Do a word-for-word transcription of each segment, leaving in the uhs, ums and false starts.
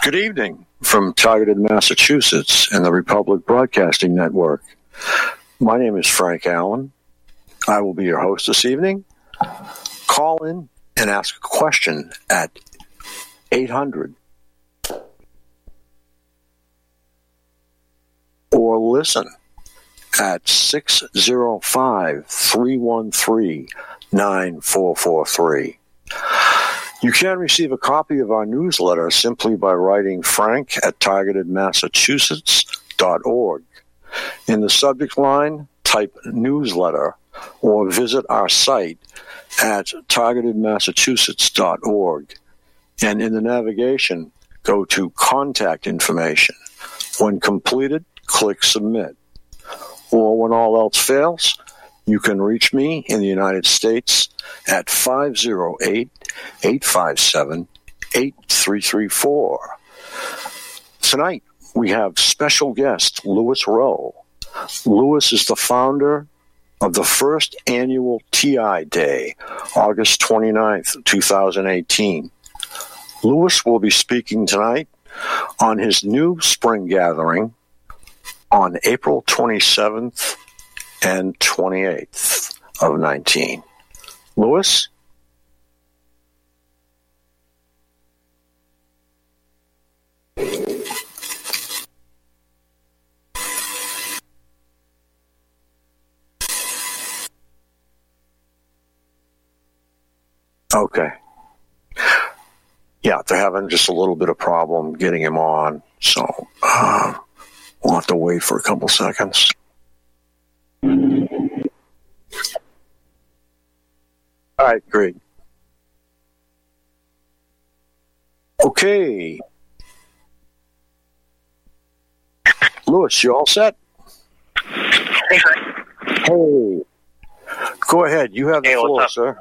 Good evening from Targeted Massachusetts and the Republic Broadcasting Network. My name is Frank Allen. I will be your host this evening. Call in and ask a question at eight hundred or listen at six oh five, three one three, nine four four three. You can receive a copy of our newsletter simply by writing Frank at targeted massachusetts dot org. In the subject line, type newsletter or visit our site at targeted massachusetts dot org. And in the navigation, go to contact information. When completed, click submit. Or when all else fails, you can reach me in the United States at five oh eight, eight five seven, eight three three four. Tonight, we have special guest Louis Rowe. Louis is the founder of the first annual T I Day, August twenty-ninth, twenty eighteen. Louis will be speaking tonight on his new spring gathering on April twenty-seventh and twenty-eighth of nineteen. Louis? Okay. Yeah, they're having just a little bit of problem getting him on, so uh, we'll have to wait for a couple seconds. All right, great. Okay. Louis, you all set? Hey, Frank. Hey. Go ahead. You have the Hey, floor, what's sir.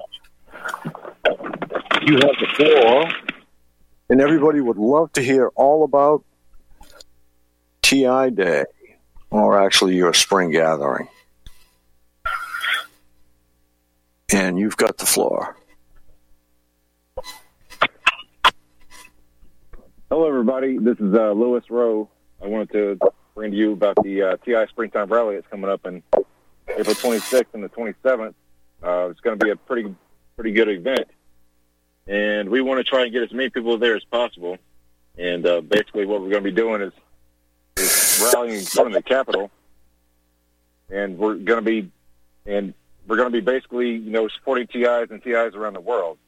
You have the floor. And everybody would love to hear all about T I Day, or actually your spring gathering. And you've got the floor. Hello, everybody. This is uh, Louis Rowe. I wanted to bring to you about the uh, T I Springtime Rally that's coming up in April twenty-sixth and the twenty-seventh. Uh, it's going to be a pretty, pretty good event. And we want to try and get as many people there as possible. And uh, basically what we're going to be doing is, is rallying in front of the Capitol. And we're going to be, and we're going to be basically, you know, supporting T Is and T Is around the world.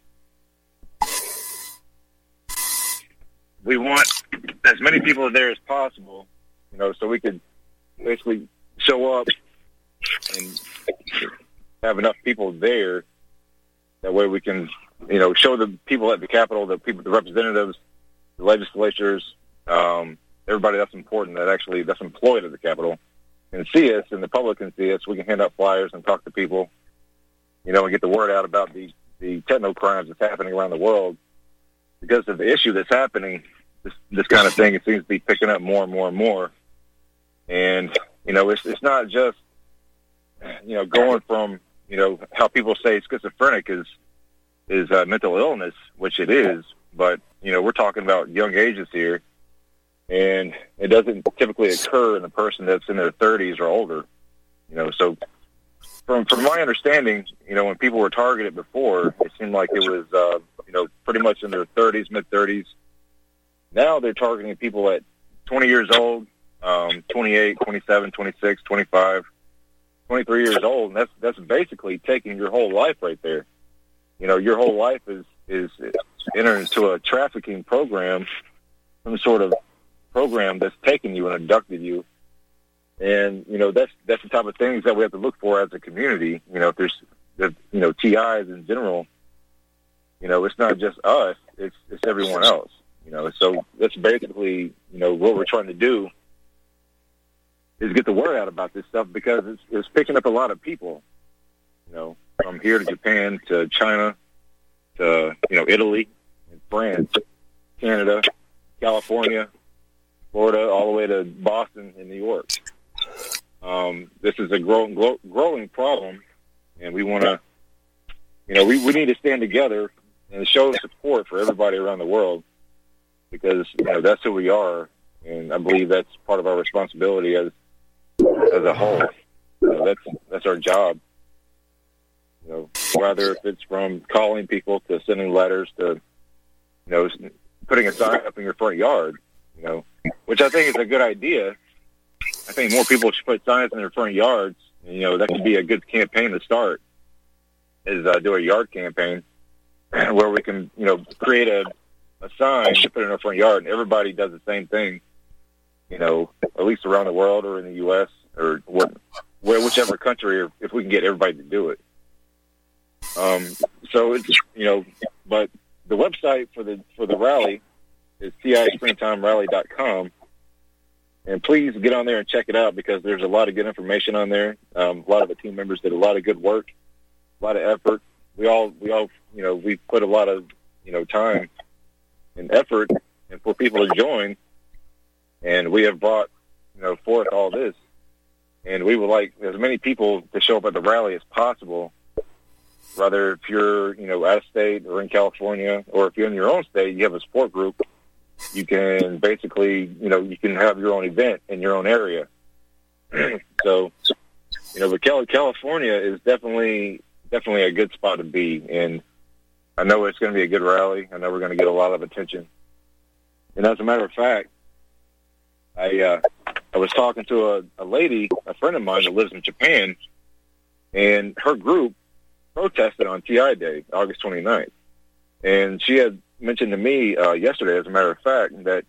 We want as many people there as possible, you know, so we could basically show up and have enough people there. That way we can, you know, show the people at the Capitol, the people, the representatives, the legislatures, um, everybody that's important, that actually that's employed at the Capitol, can see us, and the public can see us. We can hand out flyers and talk to people, you know, and get the word out about the the techno crimes that's happening around the world. Because of the issue that's happening, this this kind of thing, it seems to be picking up more and more and more. And you know, it's it's not just, you know, going from, you know, how people say schizophrenic is is uh, mental illness, which it is, but, you know, we're talking about young ages here, and it doesn't typically occur in a person that's in their thirties or older, you know. So from from my understanding, you know, when people were targeted before, it seemed like it was, uh, you know, pretty much in their thirties, mid-thirties. Now they're targeting people at twenty years old, um, twenty-eight, twenty-seven, twenty-six, twenty-five, twenty-three years old, and that's that's basically taking your whole life right there. You know, your whole life is, is entering into a trafficking program, some sort of program that's taken you and abducted you. And, you know, that's that's the type of things that we have to look for as a community. You know, if there's, if, you know, T Is in general, you know, it's not just us, it's it's everyone else. You know, so that's basically, you know, what we're trying to do is get the word out about this stuff, because it's, it's picking up a lot of people, you know, from here to Japan to China to, you know, Italy and France, Canada, California, Florida, all the way to Boston and New York. Um, this is a growing, grow, growing problem, and we want to, you know, we, we need to stand together and show support for everybody around the world. because you know that's who we are, and I believe that's part of our responsibility as as a whole. You know, that's that's our job. You know, whether if it's from calling people to sending letters to, you know, putting a sign up in your front yard, you know, which I think is a good idea. I think more people should put signs in their front yards. You know, that could be a good campaign to start, is uh, do a yard campaign where we can, you know, create a, a sign to put in our front yard, and everybody does the same thing, you know, at least around the world or in the U S or what, where, whichever country, or if we can get everybody to do it. Um, so it's, you know, but the website for the for the rally is T I springtime rally dot com, and please get on there and check it out because there's a lot of good information on there. Um, a lot of the team members did a lot of good work, a lot of effort. We all we all you know we put a lot of you know time and effort, and for people to join, and we have brought you know forth all this, and we would like as many people to show up at the rally as possible. Whether if you're, you know, out of state or in California, or if you're in your own state, you have a support group, you can basically, you know, you can have your own event in your own area. So, you know, but California is definitely, definitely a good spot to be. And I know it's going to be a good rally. I know we're going to get a lot of attention. And as a matter of fact, I, uh, I was talking to a, a lady, a friend of mine that lives in Japan, and her group protested on T I Day, August twenty-ninth. And she had mentioned to me uh, yesterday, as a matter of fact, that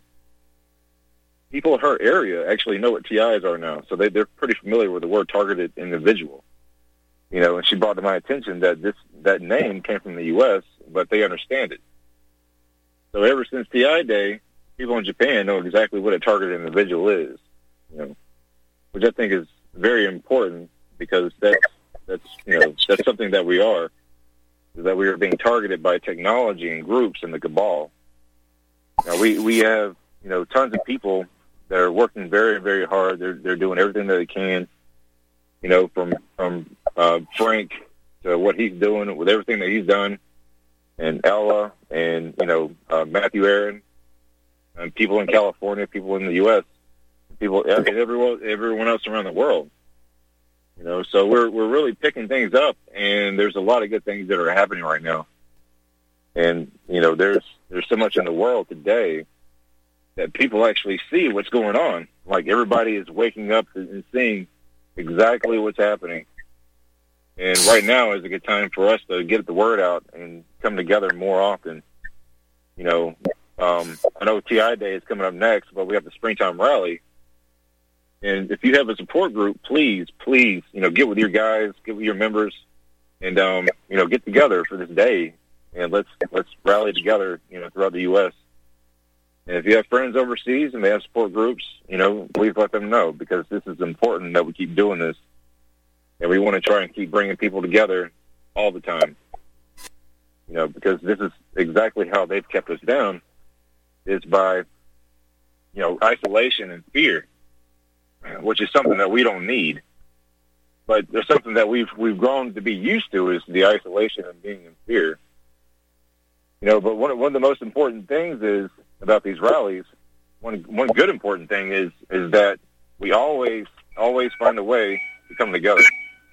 people in her area actually know what T Is are now. So they, they're pretty familiar with the word targeted individual. You know, and she brought to my attention that this that name came from the U S, but they understand it. So ever since T I Day, people in Japan know exactly what a targeted individual is, you know, which I think is very important because that's That's you know that's something that we are, is that we are being targeted by technology and groups and the cabal. Now we we have you know tons of people that are working very very hard. They're they're doing everything that they can. You know from from uh, Frank to what he's doing with everything that he's done, and Ella and you know uh, Matthew Aaron, and people in California, people in the U S, people and everyone everyone else around the world. You know, so we're we're really picking things up, and there's a lot of good things that are happening right now. And you know, there's there's so much in the world today that people actually see what's going on. Like everybody is waking up and seeing exactly what's happening. And right now is a good time for us to get the word out and come together more often. You know, um, I know T I Day is coming up next, but we have the Springtime Rally. And if you have a support group, please, please, you know, get with your guys, get with your members, and um, you know, get together for this day, and let's let's rally together, you know, throughout the U S. And if you have friends overseas and they have support groups, you know, please let them know because this is important that we keep doing this, and we want to try and keep bringing people together all the time. You know, because this is exactly how they've kept us down, is by, you know, isolation and fear, which is something that we don't need. But there's something that we've we've grown to be used to is the isolation and being in fear. You know, but one of, one of the most important things is about these rallies, one one good important thing is is that we always always find a way to come together.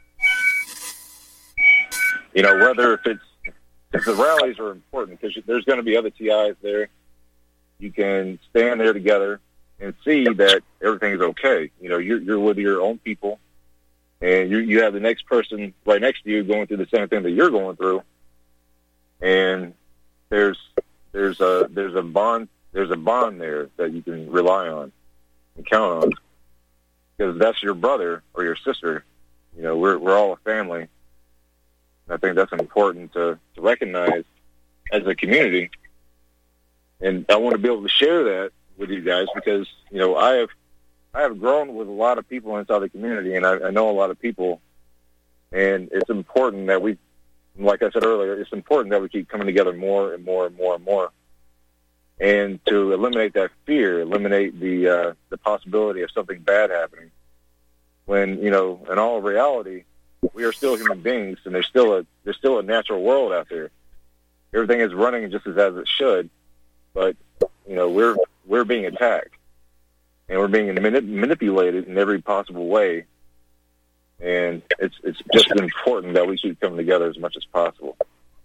You know, whether if it's if the rallies are important because there's going to be other T Is there, you can stand there together and see that everything is okay. You know, you're, you're with your own people, and you you have the next person right next to you going through the same thing that you're going through, and there's there's a there's a bond there's a bond there that you can rely on and count on because that's your brother or your sister. You know, we're we're all a family. And I think that's important to, to recognize as a community, and I want to be able to share that with you guys because, you know, I have I have grown with a lot of people inside the community, and I, I know a lot of people, and it's important that we, like I said earlier, it's important that we keep coming together more and more and more and more, and to eliminate that fear, eliminate the uh, the possibility of something bad happening. When, you know, in all reality, we are still human beings, and there's still a there's still a natural world out there. Everything is running just as as it should, but you know, we're we're being attacked, and we're being manip- manipulated in every possible way. And it's it's just important that we keep coming together as much as possible.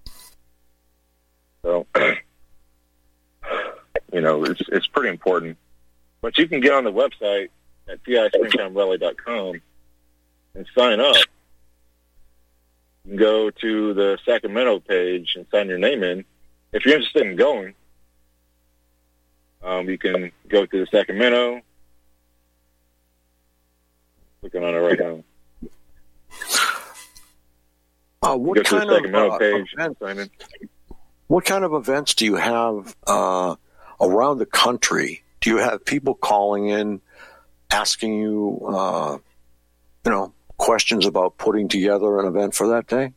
So, you know, it's it's pretty important. But you can get on the website at T I Springtime Rally dot com and sign up. You can go to the Sacramento page and sign your name in. If you're interested in going, um, you can go to the Sacramento. Looking on it right now. Uh, what go to kind the Sacramento of uh, page event, and sign in. What kind of events do you have uh, around the country? Do you have people calling in, asking you, uh, you know, questions about putting together an event for that day?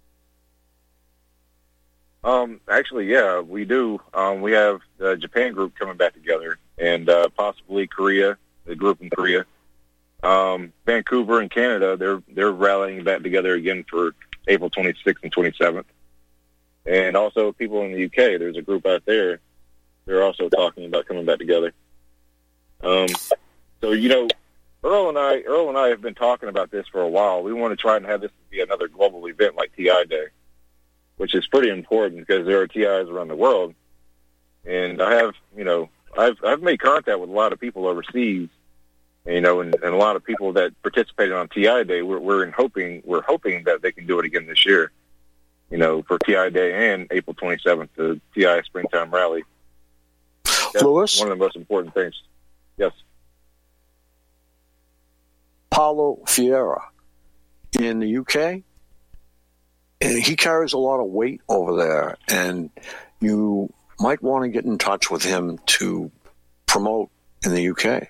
Um, actually, yeah, we do. Um, we have the Japan group coming back together, and uh, possibly Korea, the group in Korea. Um, Vancouver and Canada, they're they're rallying back together again for April twenty-sixth and twenty-seventh. And also people in the U K, there's a group out there. They're also talking about coming back together. Um, so, you know, Earl and I, Earl and I have been talking about this for a while. We want to try and have this be another global event like T I Day, which is pretty important because there are T Is around the world. And I have, you know, I've I've made contact with a lot of people overseas, you know, and, and a lot of people that participated on T I Day. We're, we're in hoping we're hoping that they can do it again this year, you know, for T I Day and April twenty-seventh, the T I Springtime Rally. That's Lewis? one of the most important things. Yes. Paulo Fiera in the U K, and he carries a lot of weight over there, and you might want to get in touch with him to promote in the U K.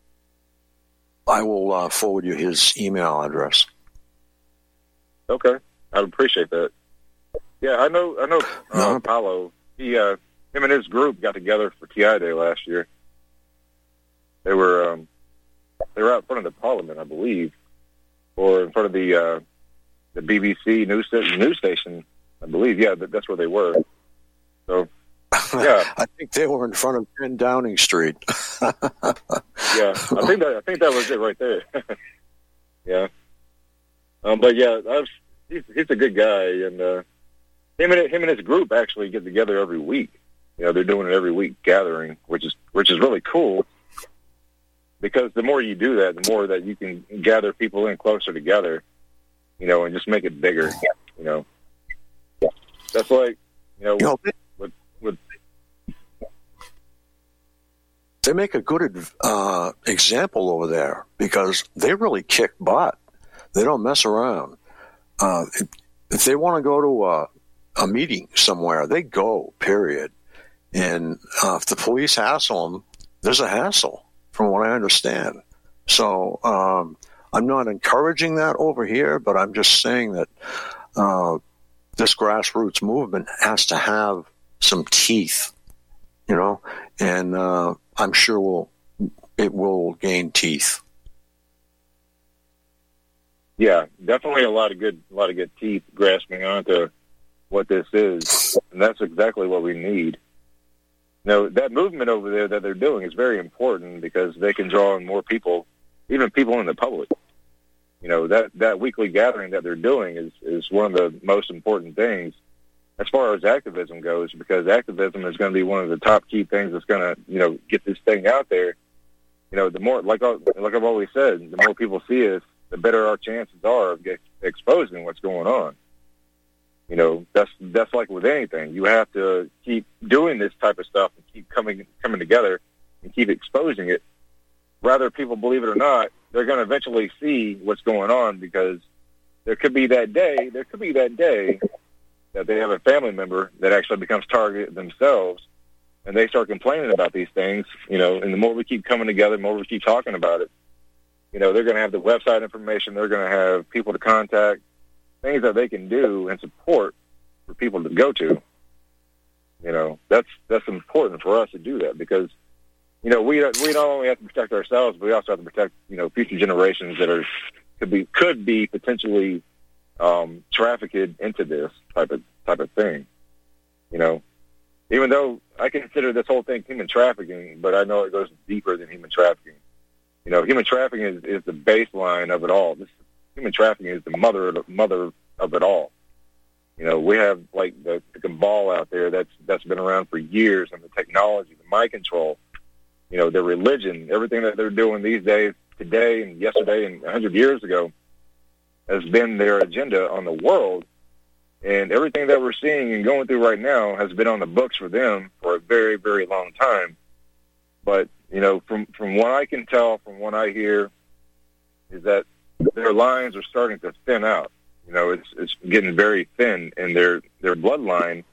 I will uh, forward you his email address. Okay, I would appreciate that. Yeah, I know. I know. Uh, No. Paulo. He, uh, him and his group got together for T I Day last year. They were, um, they were out in front of the Parliament, I believe, or in front of the uh, the B B C news sta- news station, I believe. Yeah, that, that's where they were. So, yeah, I think they were in front of ten Downing Street. yeah. I think that I think that was it right there. Yeah. Um, but yeah, I've, he's he's a good guy, and uh, him and him and his group actually get together every week. You know, they're doing it every week, gathering, which is which is really cool. Because the more you do that, the more that you can gather people in closer together, you know, and just make it bigger. You know, that's like, you know, You know, with, with they make a good uh, example over there because they really kick butt. They don't mess around. Uh, if, if they want to go to a, a meeting somewhere, they go, period. And uh, if the police hassle them, there's a hassle, from what I understand. So um, I'm not encouraging that over here, but I'm just saying that uh, this grassroots movement has to have some teeth, you know, and uh, I'm sure we'll, it will gain teeth. yeah, definitely a lot of good, a lot of good teeth grasping onto what this is, and that's exactly what we need. Now, that movement over there that they're doing is very important because they can draw in more people, even people in the public. You know, that, that weekly gathering that they're doing is, is one of the most important things as far as activism goes, because activism is going to be one of the top key things that's going to, you know, get this thing out there. You know, the more, like, like I've always said, the more people see us, the better our chances are of get, exposing what's going on. You know, that's that's like with anything. You have to keep doing this type of stuff and keep coming coming together and keep exposing it. Whether people believe it or not, they're going to eventually see what's going on because there could be that day, there could be that day that they have a family member that actually becomes targeted themselves and they start complaining about these things, you know, and the more we keep coming together, the more we keep talking about it, you know, they're going to have the website information, they're going to have people to contact, things that they can do and support for people to go to. You know, that's that's important for us to do that because, you know, we we not only have to protect ourselves, but we also have to protect, you know, future generations that are could be could be potentially um, trafficked into this type of type of thing. You know, even though I consider this whole thing human trafficking, but I know it goes deeper than human trafficking. You know, human trafficking is, is the baseline of it all. This human trafficking is the mother of the mother of it all. You know, we have like the, the cabal out there that's that's been around for years, and the technology, the mind control, you know, the religion, everything that they're doing these days, today and yesterday and a hundred years ago, has been their agenda on the world. And everything that we're seeing and going through right now has been on the books for them for a very, very long time. But, you know, from, from what I can tell, from what I hear, is that their lines are starting to thin out. You know, it's it's getting very thin, and their, their bloodline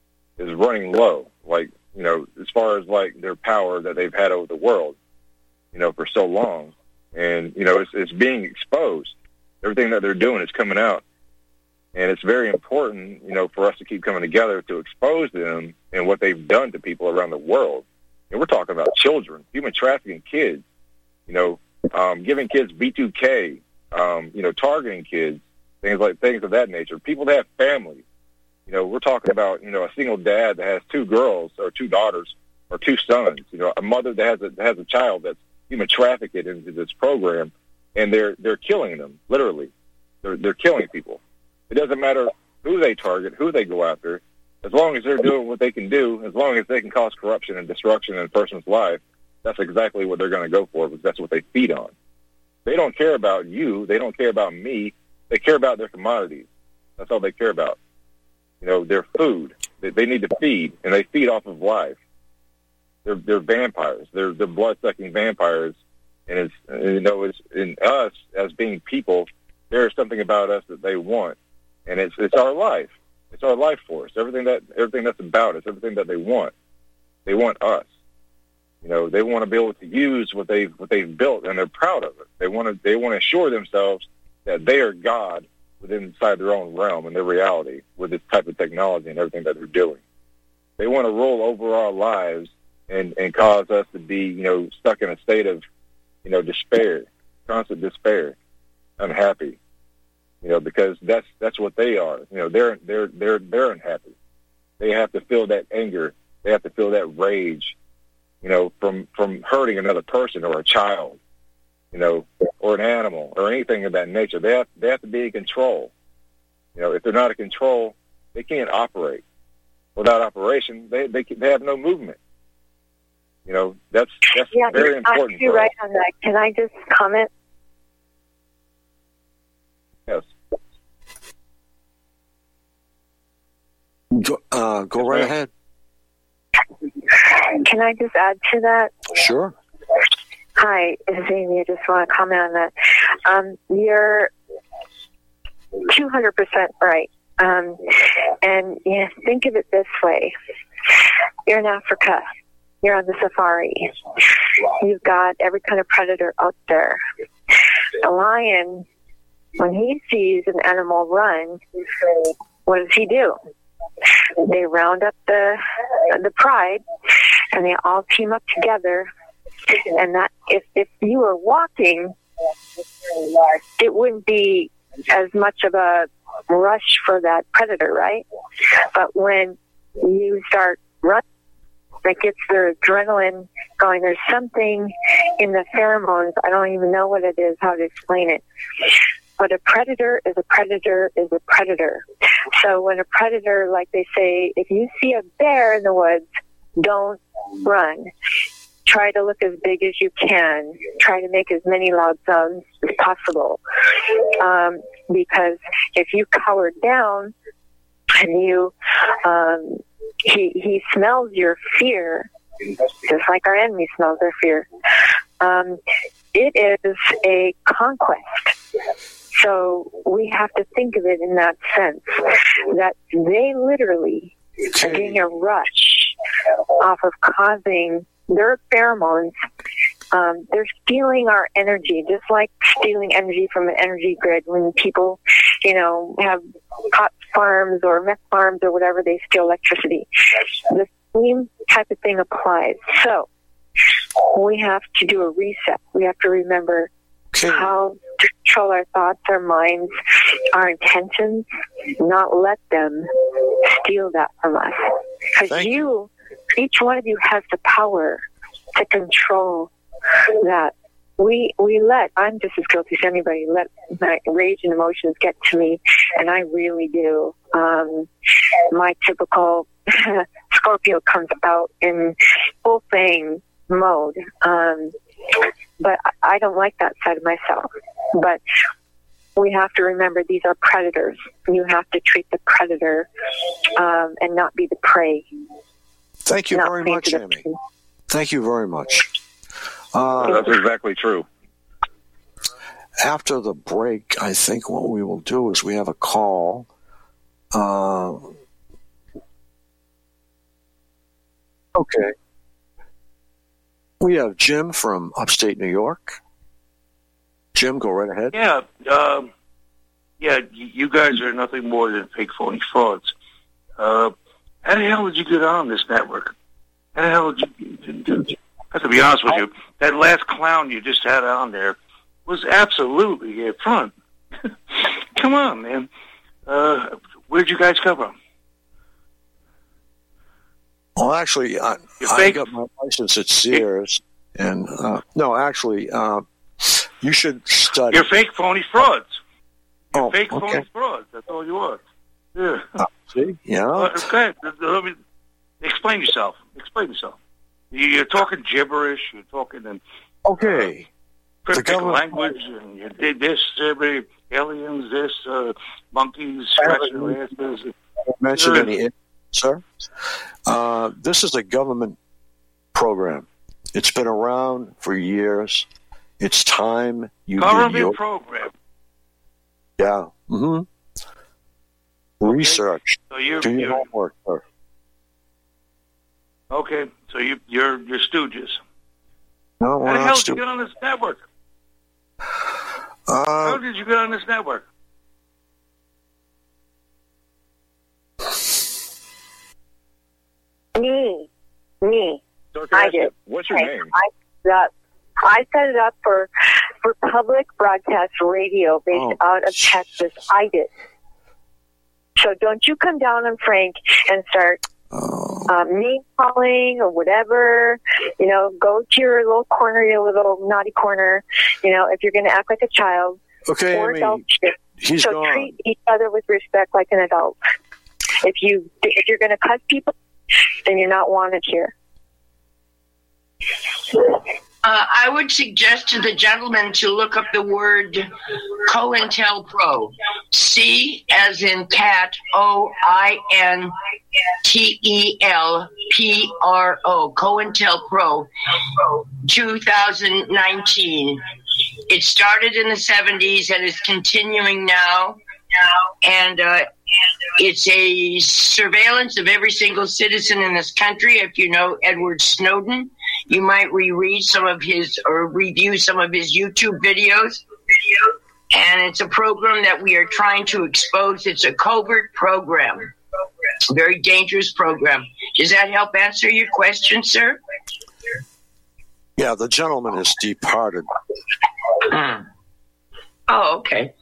is running low, like, you know, as far as, like, their power that they've had over the world, you know, for so long. And, you know, it's it's being exposed. Everything that they're doing is coming out. And it's very important, you know, for us to keep coming together to expose them and what they've done to people around the world. And we're talking about children, human trafficking kids, you know, um, giving kids B two K, um, you know, targeting kids, things like things of that nature. People that have families, you know, we're talking about, you know, a single dad that has two girls or two daughters or two sons, you know, a mother that has a that has a child that's human trafficked into this program, and they're they're killing them, literally. They're they're killing people. It doesn't matter who they target, who they go after, as long as they're doing what they can do, as long as they can cause corruption and destruction in a person's life, that's exactly what they're going to go for, because that's what they feed on. They don't care about you. They don't care about me. They care about their commodities. That's all they care about. You know, their food. They, they need to feed, and they feed off of life. They're, they're vampires. They're, they're blood-sucking vampires. And, it's, you know, it's in us as being people, there is something about us that they want. And it's it's our life. It's our life force. Everything that everything that's about us, everything that they want. They want us. You know, they want to be able to use what they've what they've built, and they're proud of it. They want to they want to assure themselves that they are God within inside their own realm and their reality with this type of technology and everything that they're doing. They want to roll over our lives and, and cause us to be, you know, stuck in a state of, you know, despair, constant despair, unhappy. You know, because that's that's what they are. You know, they're they're they're they're unhappy. They have to feel that anger. They have to feel that rage. You know, from from hurting another person or a child. You know, or an animal or anything of that nature. They have they have to be in control. You know, if they're not in control, they can't operate. Without operation, they they they have no movement. You know, that's that's yeah, very important. You're right on that. Can I just comment? Yes. Go, uh, go right ahead. Can I just add to that? Sure. Hi, it's Amy. I just want to comment on that. Um, you're two hundred percent right. Um, and yeah, think of it this way. You're in Africa. You're on the safari. You've got every kind of predator out there. A lion, when he sees an animal run, what does he do? They round up the the pride, and they all team up together. And that if if you were walking, it wouldn't be as much of a rush for that predator, right? But when you start running, that gets their adrenaline going. There's something in the pheromones. I don't even know what it is, how to explain it. But a predator is a predator is a predator. So when a predator, like they say, if you see a bear in the woods, don't run. Try to look as big as you can. Try to make as many loud sounds as possible. Um, because if you cower down and you, um, he, he smells your fear, just like our enemy smells our fear. Um, it is a conquest. So we have to think of it in that sense, that they literally are getting a rush off of causing their pheromones. Um, they're stealing our energy, just like stealing energy from an energy grid. When people, you know, have pot farms or meth farms or whatever, they steal electricity. The same type of thing applies. So we have to do a reset. We have to remember how to control our thoughts, our minds, our intentions, not let them steal that from us. Because you, each one of you has the power to control that. We we let, I'm just as guilty as anybody, let my rage and emotions get to me, and I really do. Um, my typical Scorpio comes out in full fang mode, um, but I don't like that side of myself. But we have to remember these are predators. You have to treat the predator um, and not be the prey. Thank you not very much, Amy. Prey. Thank you very much. Uh, That's exactly true. After the break, I think what we will do is we have a call. Uh, okay. We have Jim from upstate New York. Jim, go right ahead. Yeah. Um, yeah, you guys are nothing more than fake, phony frauds. Uh, how the hell did you get on this network? How the hell did you... I have to be honest with you, that last clown you just had on there was absolutely a front. Come on, man. Uh, where'd you guys come from? Well, actually, I, I got my license at Sears. And, uh, no, actually, uh, you should study. You're fake, phony frauds. You're oh, fake, okay. phony frauds. That's all you are. Yeah. Uh, see? Yeah. Uh, okay. Let me explain yourself. Explain yourself. You're talking gibberish. You're talking in okay. uh, cryptic language, and you did this, every aliens, this, uh, monkeys, scratching their asses. Don't mention any, sir. Uh, this is a government program. It's been around for years. It's time you government did your program. Yeah. Mm-hmm. Okay. Research. So you're, Do your you're, homework, sir. Okay, so you, you're you're stooges. No, we're How the not hell stu- did you get on this network? Uh, How did you get on this network? Me. Me. Sarcastic. I did. What's your Okay. name? I set, up, I set it up for, for public broadcast radio based Oh, out of Texas. I did. So don't you come down on Frank and start oh. um, name calling or whatever. You know, go to your little corner, your little naughty corner. You know, if you're going to act like a child Okay, or I mean, adult, he's so gone. treat each other with respect like an adult. If you if you're going to cuss people, then you're not wanted here. Uh, I would suggest to the gentleman to look up the word COINTELPRO. C as in cat, O I N T E L P R O. COINTELPRO, two thousand nineteen. It started in the seventies and is continuing now. And uh, it's a surveillance of every single citizen in this country. If you know Edward Snowden, you might reread some of his or review some of his YouTube videos. And it's a program that we are trying to expose. It's a covert program, a very dangerous program. Does that help answer your question, sir? Yeah, the gentleman has departed. Oh, okay.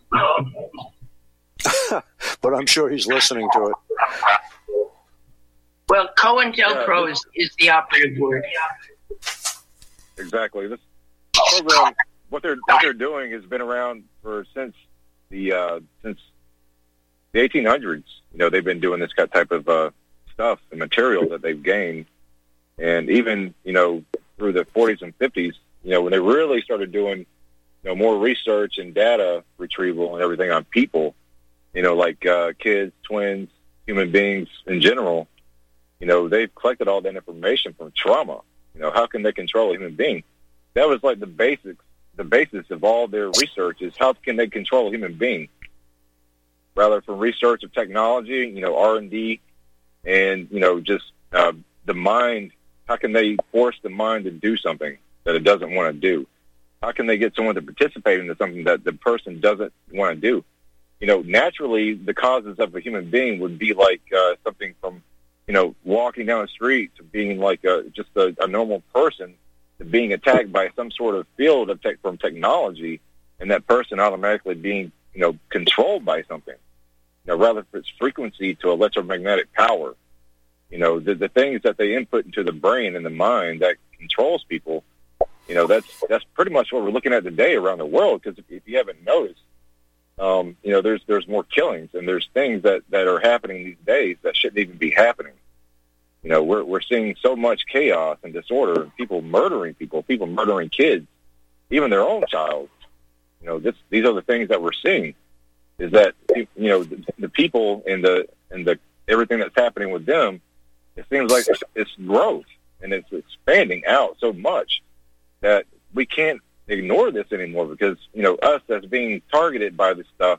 But I'm sure he's listening to it. Well, COINTELPRO Yeah, is, is the operative word. Exactly. This program, what they're what they're doing has been around for since the uh, since the eighteen hundreds. You know, they've been doing this type of uh, stuff and material that they've gained, and even you know through the forties and fifties. You know, when they really started doing you know more research and data retrieval and everything on people. You know, like uh, kids, twins, human beings in general. You know, they've collected all that information from trauma. You know, how can they control a human being? That was like the basics, the basis of all their research is how can they control a human being? Rather from research of technology, you know, R and D, and, you know, just uh, the mind, how can they force the mind to do something that it doesn't want to do? How can they get someone to participate into something that the person doesn't want to do? You know, naturally, the causes of a human being would be like uh, something from, you know, walking down the street to being like a, just a, a normal person to being attacked by some sort of field of tech from technology, and that person automatically being, you know, controlled by something. You know, rather for its frequency to electromagnetic power. You know, the, the things that they input into the brain and the mind that controls people, you know, that's that's pretty much what we're looking at today around the world. Because if, if you haven't noticed, um, you know, there's there's more killings and there's things that, that are happening these days that shouldn't even be happening. You know, we're we're seeing so much chaos and disorder, and people murdering people, people murdering kids, even their own child. You know, this, these are the things that we're seeing. Is that, you know, the, the people and the and the everything that's happening with them, it seems like it's, it's growth and it's expanding out so much that we can't ignore this anymore, because, you know, us as being targeted by this stuff,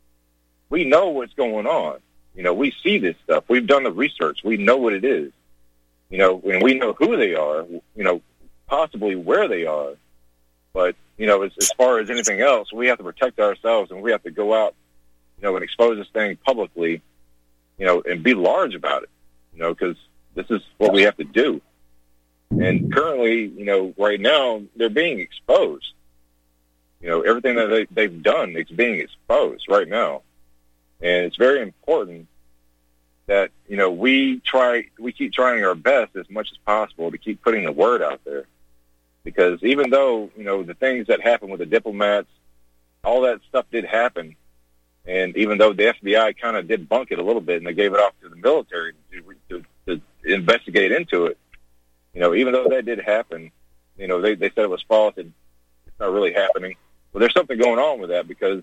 we know what's going on. You know, we see this stuff. We've done the research. We know what it is. You know, and we know who they are, you know, possibly where they are. But, you know, as, as far as anything else, we have to protect ourselves, and we have to go out, you know, and expose this thing publicly, you know, and be large about it, you know, because this is what we have to do. And currently, you know, right now, they're being exposed. You know, everything that they, they've done is being exposed right now. And it's very important that, you know, we try, we keep trying our best as much as possible to keep putting the word out there. Because even though, you know, the things that happened with the diplomats, all that stuff did happen. And even though the F B I kind of did bunk it a little bit and they gave it off to the military to, to, to investigate into it, you know, even though that did happen, you know, they, they said it was false and it's not really happening. Well, there's something going on with that, because,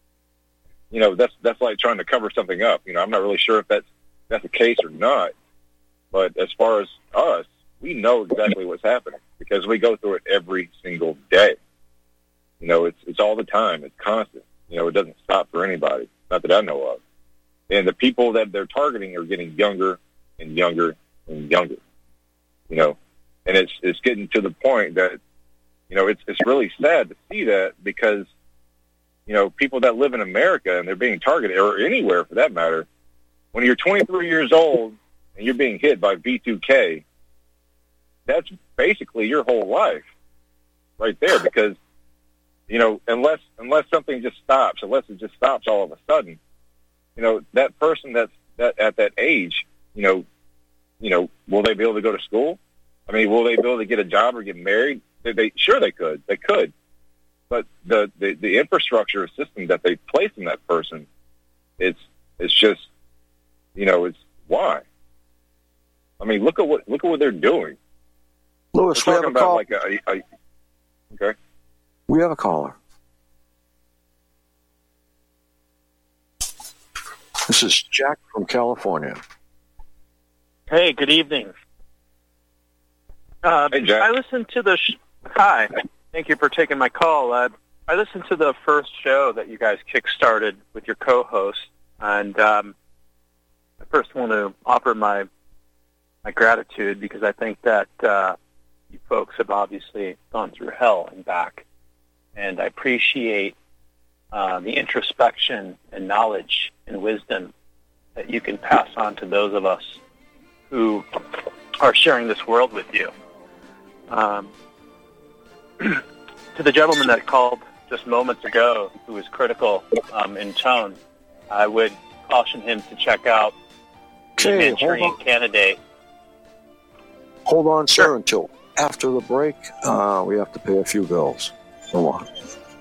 you know, that's that's like trying to cover something up. You know, I'm not really sure if that's, that's the case or not. But as far as us, we know exactly what's happening because we go through it every single day. You know, it's it's all the time. It's constant. You know, it doesn't stop for anybody, not that I know of. And the people that they're targeting are getting younger and younger and younger. You know, and it's it's getting to the point that, you know, it's it's really sad to see that, because, you know, people that live in America and they're being targeted, or anywhere for that matter, when you're twenty-three years old and you're being hit by V two K, that's basically your whole life right there, because, you know, unless unless something just stops, unless it just stops all of a sudden, you know, that person that's that at that age, you know, you know, will they be able to go to school? I mean, will they be able to get a job or get married? They, they sure they could, they could, but the, the the infrastructure system that they place in that person, it's it's just, you know, it's why. I mean, look at what look at what they're doing. Lewis, we're we talking have a about call. like a, a okay. We have a caller. This is Jack from California. Hey, good evening. Uh, hey, Jack. I listened to the... Sh- Hi. Thank you for taking my call. Uh, I listened to the first show that you guys kick-started with your co-host, and um, I first want to offer my my gratitude, because I think that uh, you folks have obviously gone through hell and back, and I appreciate uh, the introspection and knowledge and wisdom that you can pass on to those of us who are sharing this world with you. Um, to the gentleman that called just moments ago, who was critical um, in tone, I would caution him to check out the Okay, Manchurian hold on. Candidate. Hold on, sir, Sure. until after the break. Uh, we have to pay a few bills. Hold on.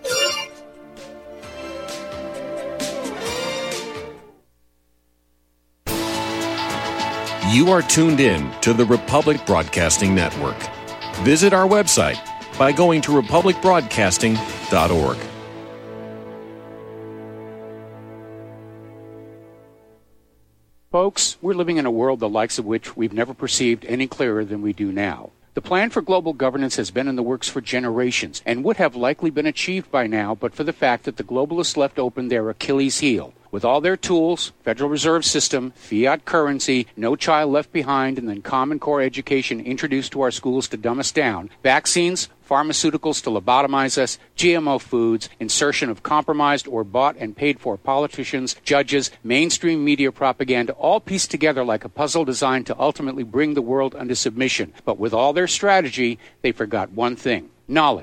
You are tuned in to the Republic Broadcasting Network. Visit our website by going to republic broadcasting dot org. Folks, we're living in a world the likes of which we've never perceived any clearer than we do now. The plan for global governance has been in the works for generations and would have likely been achieved by now but for the fact that the globalists left open their Achilles heel. With all their tools, Federal Reserve System, fiat currency, no child left behind, and then Common Core education introduced to our schools to dumb us down, vaccines, pharmaceuticals to lobotomize us, G M O foods, insertion of compromised or bought and paid for politicians, judges, mainstream media propaganda, all pieced together like a puzzle designed to ultimately bring the world under submission. But with all their strategy, they forgot one thing: knowledge.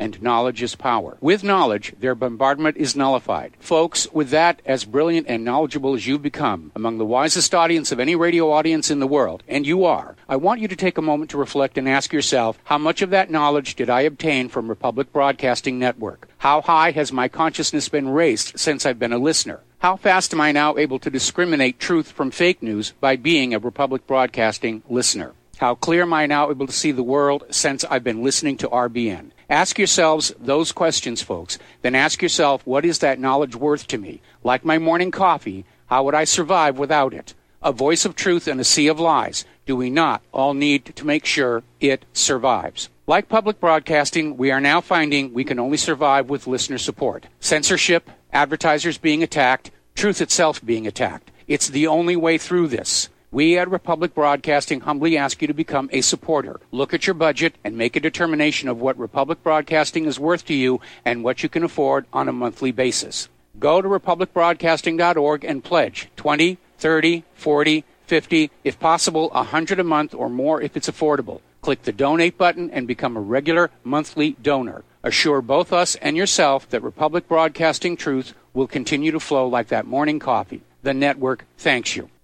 and knowledge is power. With knowledge, their bombardment is nullified. Folks, with that, as brilliant and knowledgeable as you've become, among the wisest audience of any radio audience in the world, and you are, I want you to take a moment to reflect and ask yourself, how much of that knowledge did I obtain from Republic Broadcasting Network? How high has my consciousness been raised since I've been a listener? How fast am I now able to discriminate truth from fake news by being a Republic Broadcasting listener? How clear am I now able to see the world since I've been listening to R B N? Ask yourselves those questions, folks. Then ask yourself, what is that knowledge worth to me? Like my morning coffee, how would I survive without it? A voice of truth in a sea of lies. Do we not all need to make sure it survives? Like public broadcasting, we are now finding we can only survive with listener support. Censorship, advertisers being attacked, truth itself being attacked. It's the only way through this. We at Republic Broadcasting humbly ask you to become a supporter. Look at your budget and make a determination of what Republic Broadcasting is worth to you and what you can afford on a monthly basis. Go to republic broadcasting dot org and pledge twenty, thirty, forty, fifty, if possible, one hundred a month or more if it's affordable. Click the donate button and become a regular monthly donor. Assure both us and yourself that Republic Broadcasting truth will continue to flow like that morning coffee. The network thanks you.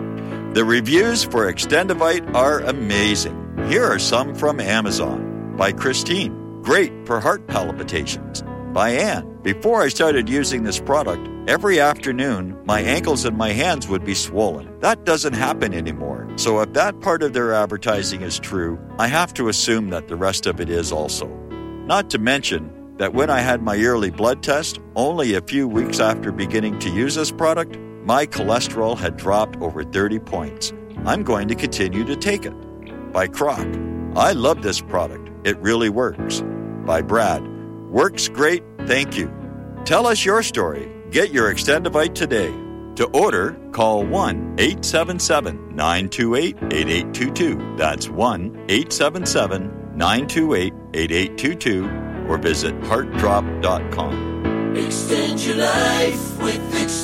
The reviews for Extendivite are amazing. Here are some from Amazon. By Christine, great for heart palpitations. By Anne, before I started using this product, every afternoon my ankles and my hands would be swollen. That doesn't happen anymore. So if that part of their advertising is true, I have to assume that the rest of it is also. Not to mention that when I had my yearly blood test, only a few weeks after beginning to use this product, my cholesterol had dropped over thirty points. I'm going to continue to take it. By Croc, I love this product. It really works. By Brad, works great, thank you. Tell us your story. Get your Extendivite today. To order, call one eight seven seven, nine two eight, eight eight two two. That's one eight seven seven, nine two eight, eight eight two two or visit heart drop dot com. Extend your life with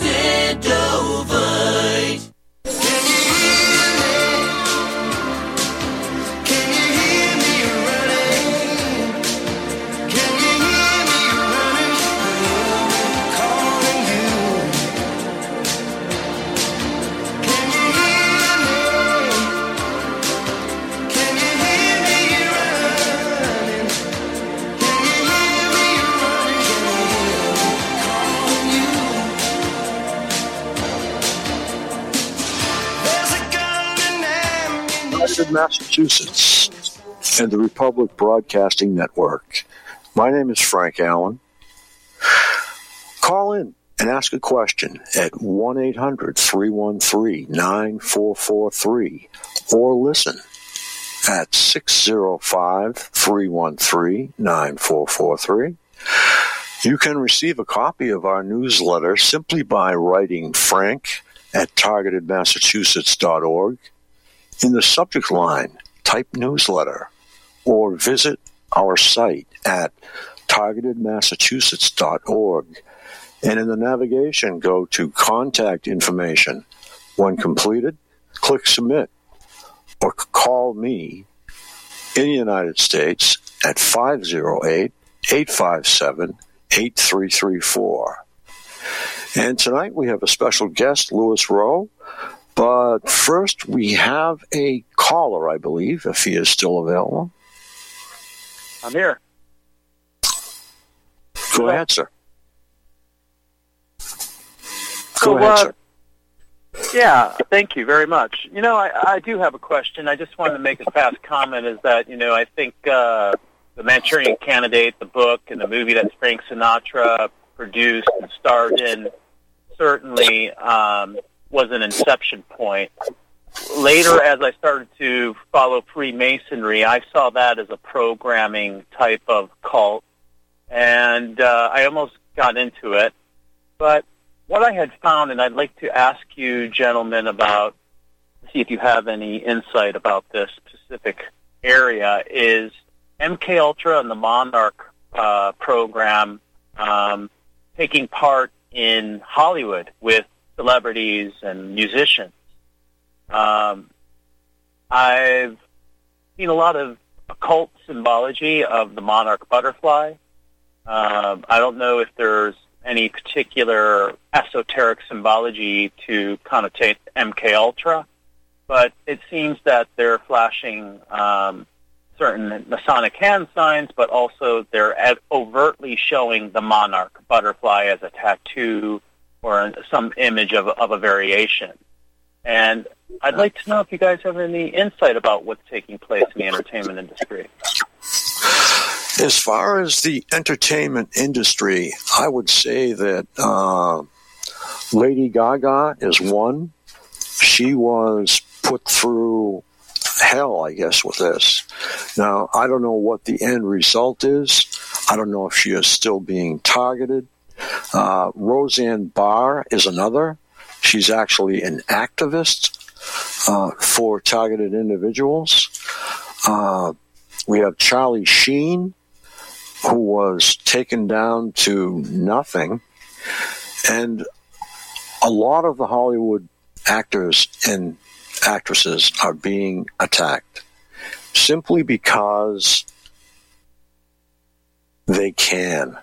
Extendovite. Can you hear me? Can you hear me running? Can you hear me running? Calling you. Can you hear me? Can you hear me running? Can you hear me running? United Massachusetts and the Republic Broadcasting Network. My name is Frank Allen. Call in and ask a question at one eight hundred, three one three, nine four four three or listen at six oh five, three one three, nine four four three. You can receive a copy of our newsletter simply by writing Frank at targeted massachusetts dot org. In the subject line, type newsletter or visit our site at targeted massachusetts dot org. And in the navigation, go to contact information. When completed, click submit or call me in the United States at five oh eight, eight five seven, eight three three four. And tonight we have a special guest, Louis Rowe. But first, we have a caller, I believe, if he is still available. I'm here. Go ahead, sir. So, Go ahead, uh, sir. Yeah, thank you very much. You know, I, I do have a question. I just wanted to make a fast comment is that, you know, I think uh, The Manchurian Candidate, the book, and the movie that Frank Sinatra produced and starred in certainly um, was an inception point. Later, as I started to follow Freemasonry, I saw that as a programming type of cult, and uh, I almost got into it. But what I had found, and I'd like to ask you gentlemen about, see if you have any insight about this specific area, is M K Ultra and the Monarch uh, program um, taking part in Hollywood with celebrities and musicians. Um, I've seen a lot of occult symbology of the monarch butterfly, Uh, I don't know if there's any particular esoteric symbology to connotate M K Ultra, but it seems that they're flashing um, certain Masonic hand signs, but also they're ad- overtly showing the monarch butterfly as a tattoo or some image of, of a variation. And I'd like to know if you guys have any insight about what's taking place in the entertainment industry. As far as the entertainment industry, I would say that uh, Lady Gaga is one. She was put through hell, I guess, with this. Now, I don't know what the end result is. I don't know if she is still being targeted. Uh, Roseanne Barr is another. She's actually an activist uh, for targeted individuals. Uh, we have Charlie Sheen, who was taken down to nothing. And a lot of the Hollywood actors and actresses are being attacked simply because they can.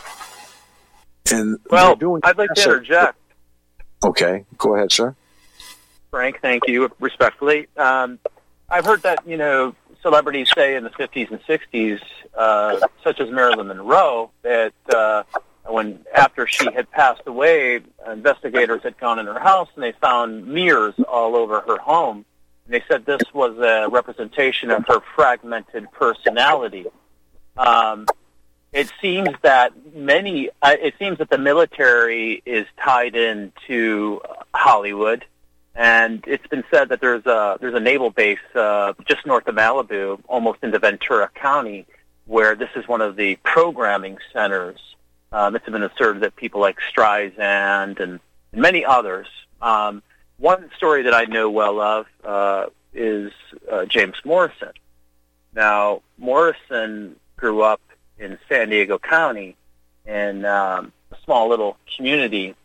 And well, doing I'd like to interject. Okay, go ahead, sir. Frank, thank you, respectfully. Um, I've heard that, you know, celebrities say in the fifties and sixties, uh, such as Marilyn Monroe, that uh, when after she had passed away, investigators had gone in her house and they found mirrors all over her home. And they said this was a representation of her fragmented personality. Um, it seems that many, uh, it seems that the military is tied into Hollywood. And it's been said that there's a there's a naval base uh, just north of Malibu, almost into Ventura County, where this is one of the programming centers. Um, it's been asserted that people like Streisand and many others. Um, one story that I know well of uh, is uh, James Morrison. Now, Morrison grew up in San Diego County in um, a small little community.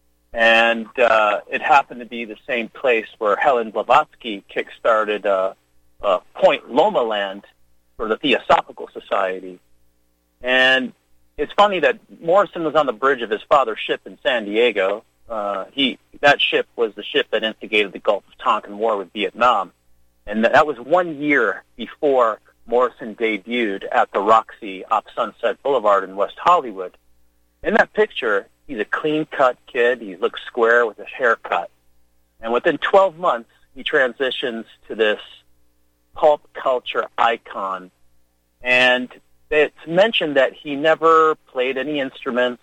And uh, it happened to be the same place where Helen Blavatsky kick-started uh, uh, Point Loma Land for the Theosophical Society. And it's funny that Morrison was on the bridge of his father's ship in San Diego. Uh, he that ship was the ship that instigated the Gulf of Tonkin War with Vietnam. And that was one year before Morrison debuted at the Roxy off Sunset Boulevard in West Hollywood. In that picture, he's a clean-cut kid. He looks square with his haircut. And within twelve months, he transitions to this pulp culture icon. And it's mentioned that he never played any instruments.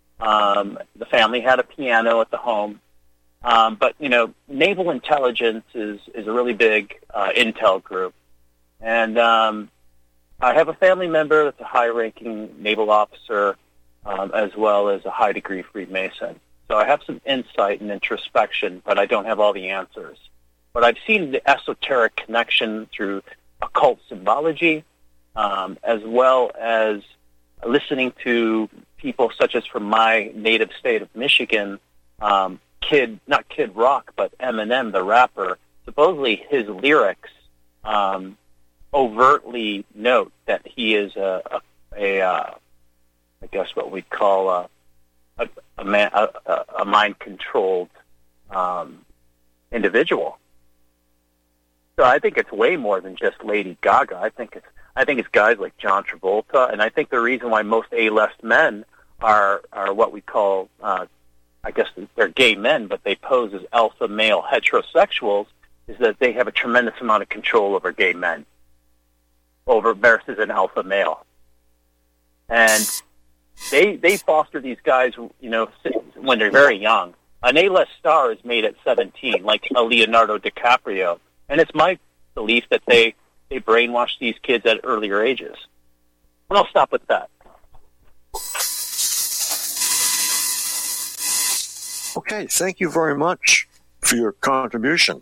Um, the family had a piano at the home. Um, but, you know, naval intelligence is, is a really big uh, intel group. And um, I have a family member that's a high-ranking naval officer, Um, as well as a high-degree Freemason. So I have some insight and introspection, but I don't have all the answers. But I've seen the esoteric connection through occult symbology, um, as well as listening to people such as from my native state of Michigan, um, Kid, not Kid Rock, but Eminem, the rapper. Supposedly his lyrics um, overtly note that he is a, a, a uh, I guess what we'd call a a, a, man, a, a mind-controlled um, individual. So I think it's way more than just Lady Gaga. I think it's I think it's guys like John Travolta, and I think the reason why most A-list men are are what we call, uh, I guess they're gay men, but they pose as alpha male heterosexuals, is that they have a tremendous amount of control over gay men, over versus an alpha male, and They they foster these guys, you know, when they're very young. An A-list star is made at seventeen, like a Leonardo DiCaprio. And it's my belief that they, they brainwash these kids at earlier ages. And I'll stop with that. Okay, thank you very much for your contribution.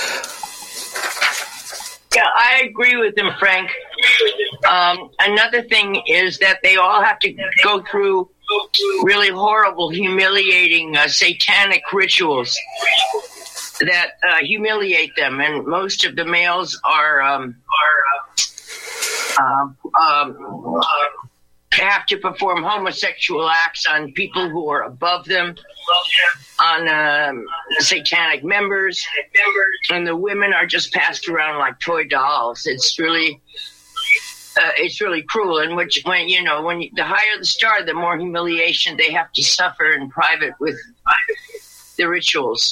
Yeah, I agree with him, Frank. Um, another thing is that they all have to go through really horrible, humiliating, uh, satanic rituals that uh, humiliate them, and most of the males are um, are um, um, have to perform homosexual acts on people who are above them, on um, satanic members, and the women are just passed around like toy dolls. It's really, uh, it's really cruel. And which, when you know, when you, the higher the star, the more humiliation they have to suffer in private with the rituals.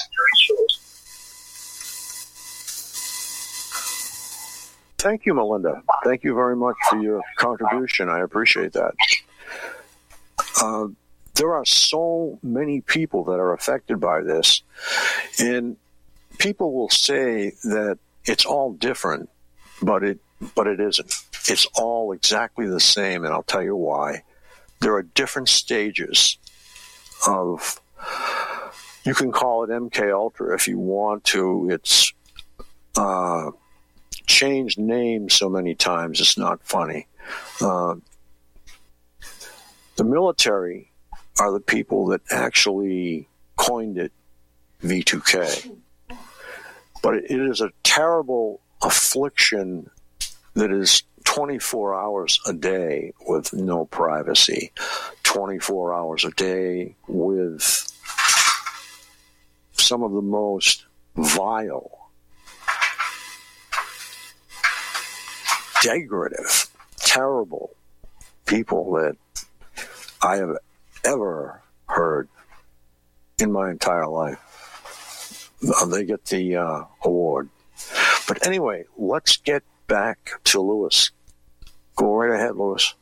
Thank you, Melinda. Thank you very much for your contribution. I appreciate that. Uh, there are so many people that are affected by this, and people will say that it's all different, but it but it isn't. It's all exactly the same, and I'll tell you why. There are different stages of, you can call it M K Ultra if you want to. It's uh, changed names so many times, it's not funny. Uh, the military are the people that actually coined it V two K. But it is a terrible affliction that is twenty-four hours a day with no privacy, twenty-four hours a day with some of the most vile, degradative, terrible people that I have ever heard in my entire life. They get the uh, award. But anyway, let's get back to Lewis. Go right ahead, Lewis.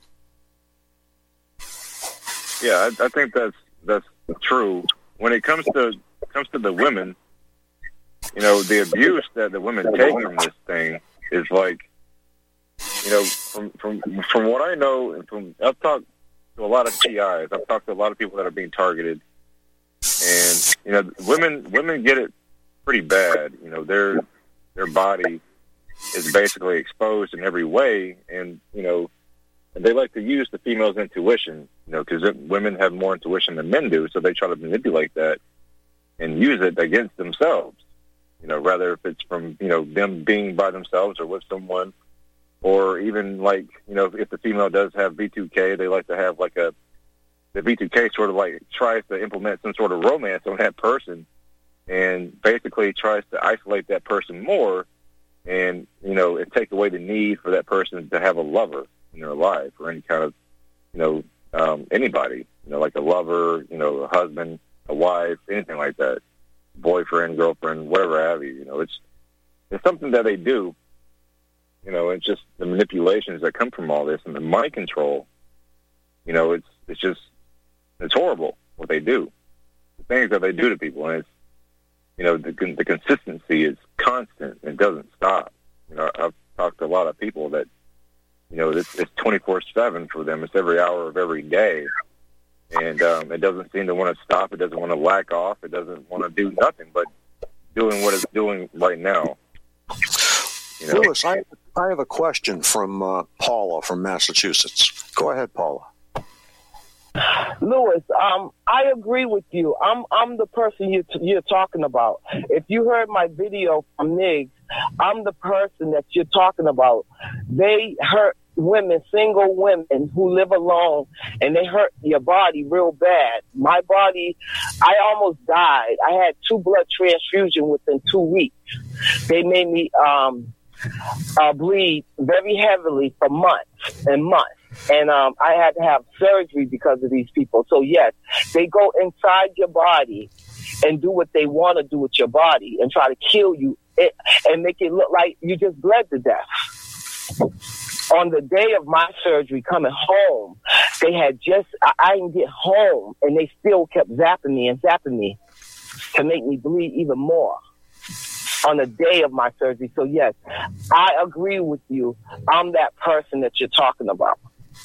Yeah, I, I think that's that's true. When it comes to comes to the women, you know, the abuse that the women take from this thing is like, you know, from from from what I know, and from I've talked to a lot of T Is, I've talked to a lot of people that are being targeted, and you know, women women get it pretty bad. You know, their their body is basically exposed in every way, and you know, and they like to use the female's intuition, you know, because women have more intuition than men do, so they try to manipulate that and use it against themselves. You know, rather if it's from, you know, them being by themselves or with someone. Or even like, you know, if the female does have V two K, they like to have like a, the V two K sort of like tries to implement some sort of romance on that person and basically tries to isolate that person more and, you know, and take away the need for that person to have a lover in their life or any kind of, you know, um, anybody, you know, like a lover, you know, a husband, a wife, anything like that, boyfriend, girlfriend, whatever have you. You know, it's, it's something that they do. You know, it's just the manipulations that come from all this and the mind control. You know, it's it's just, it's horrible what they do. The things that they do to people. And it's, you know, the, the consistency is constant. It doesn't stop. You know, I've talked to a lot of people that, you know, it's, it's twenty-four seven for them. It's every hour of every day. And um, it doesn't seem to want to stop. It doesn't want to lack off. It doesn't want to do nothing but doing what it's doing right now. You know? Lewis, I, I have a question from uh, Paula from Massachusetts. Go ahead, Paula. Lewis, um, I agree with you. I'm I'm the person you t- you're talking about. If you heard my video from Niggs, I'm the person that you're talking about. They hurt women, single women who live alone, and they hurt your body real bad. My body, I almost died. I had two blood transfusions within two weeks. They made me um, uh, bleed very heavily for months and months. And um, I had to have surgery because of these people. So, yes, they go inside your body and do what they want to do with your body and try to kill you it, and make it look like you just bled to death. On the day of my surgery coming home, they had just, I, I didn't get home, and they still kept zapping me and zapping me to make me bleed even more on the day of my surgery. So, yes, I agree with you. I'm that person that you're talking about.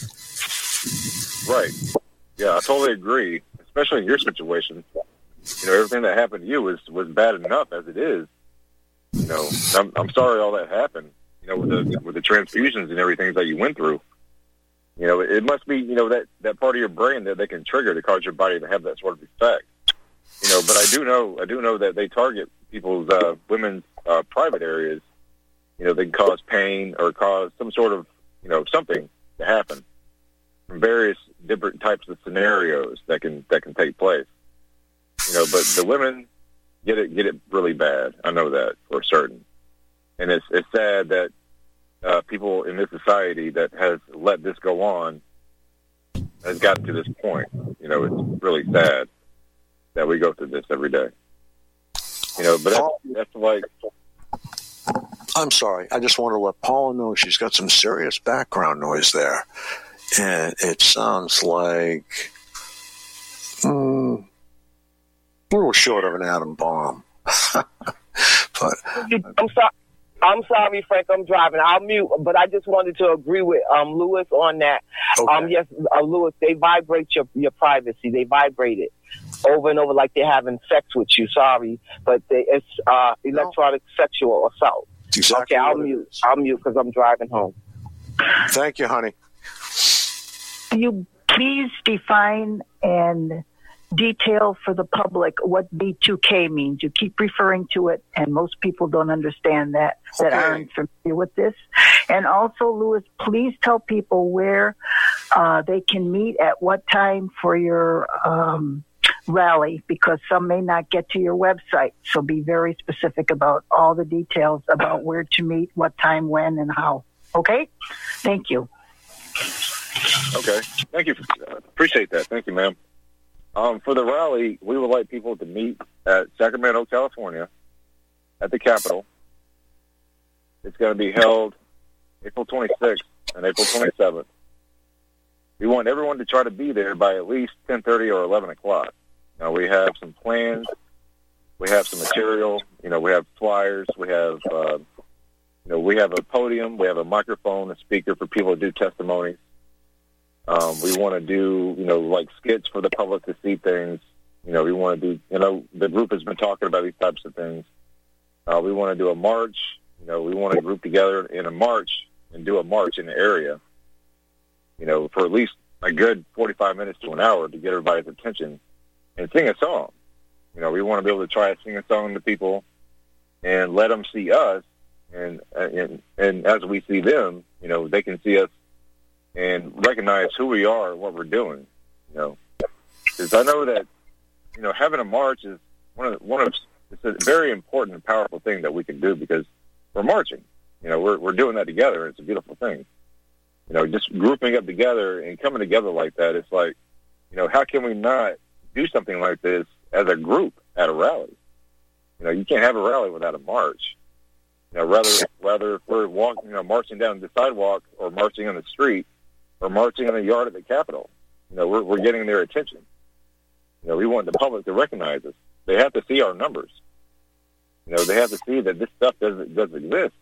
Right. Yeah, I totally agree, especially in your situation. You know, everything that happened to you was, was bad enough as it is. You know, I'm, I'm sorry all that happened, you know, with the with the transfusions and everything that you went through. You know, it, it must be, you know, that, that part of your brain that they can trigger to cause your body to have that sort of effect. You know, but I do know, I do know that they target people's, uh, women's uh, private areas. You know, they can cause pain or cause some sort of, you know, something to happen from various different types of scenarios that can that can take place. You know, but the women get it get it really bad. I know that for certain, and it's it's sad that uh, people in this society that has let this go on has gotten to this point. You know, it's really sad that we go through this every day. You know, but that's, that's like. I'm sorry. I just want to let Paula know she's got some serious background noise there. And it sounds like mm, a little short of an atom bomb. But I'm sorry. I'm sorry, Frank. I'm driving. I'll mute, but I just wanted to agree with um, Lewis on that. Okay. Um, yes, uh, Lewis, they vibrate your your privacy. They vibrate it over and over like they're having sex with you. Sorry, but they, it's uh, electronic no. sexual assault. Exactly. Okay, I'll mute. I'll mute because I'm driving home. Thank you, honey. You please define and detail for the public what B two K means. You keep referring to it, and most people don't understand that, okay. that aren't familiar with this. And also, Lewis, please tell people where uh, they can meet at what time for your um, rally, because some may not get to your website. So be very specific about all the details about where to meet, what time, when, and how. Okay? Thank you. Okay. Thank you. Appreciate that. Thank you, ma'am. Um, for the rally, we would like people to meet at Sacramento, California, at the Capitol. It's going to be held April twenty-sixth and April twenty-seventh. We want everyone to try to be there by at least ten thirty or eleven o'clock. Now, we have some plans. We have some material. You know, we have flyers. We have, uh, you know, we have a podium. We have a microphone, a speaker for people to do testimonies. Um, we want to do, you know, like skits for the public to see things. You know, we want to do, you know, the group has been talking about these types of things. Uh, we want to do a march. You know, we want to group together in a march and do a march in the area, you know, for at least a good forty-five minutes to an hour to get everybody's attention and sing a song. You know, we want to be able to try to sing a song to people and let them see us. And, and, and as we see them, you know, they can see us and recognize who we are and what we're doing, you know. Because I know that, you know, having a march is one of the, one of it's a very important and powerful thing that we can do because we're marching. You know, we're we're doing that together. It's a beautiful thing. You know, just grouping up together and coming together like that. It's like, you know, how can we not do something like this as a group at a rally? You know, you can't have a rally without a march. You know, rather whether if we're walking, you know, marching down the sidewalk or marching on the street, or marching in the yard at the Capitol. You know, we're, we're getting their attention. You know, we want the public to recognize us. They have to see our numbers. You know, they have to see that this stuff doesn't does exist.